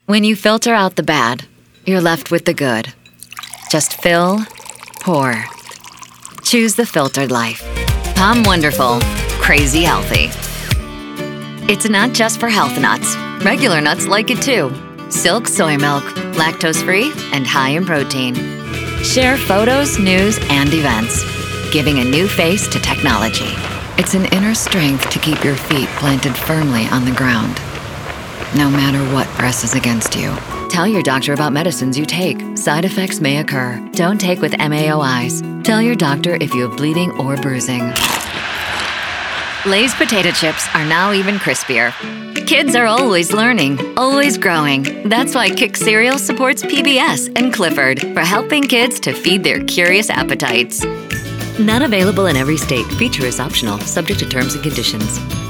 When you filter out the bad, you're left with the good. Just fill, pour. Choose the filtered life. Palm Wonderful, crazy healthy. It's not just for health nuts. Regular nuts like it too. Silk soy milk, lactose-free and high in protein. Share photos, news, and events, giving a new face to technology. It's an inner strength to keep your feet planted firmly on the ground, no matter what presses against you. Tell your doctor about medicines you take. Side effects may occur. Don't take with MAOIs. Tell your doctor if you have bleeding or bruising. Lay's potato chips are now even crispier. Kids are always learning, always growing. That's why Kick Cereal supports PBS and Clifford for helping kids to feed their curious appetites. Not available in every state. Feature is optional, subject to terms and conditions.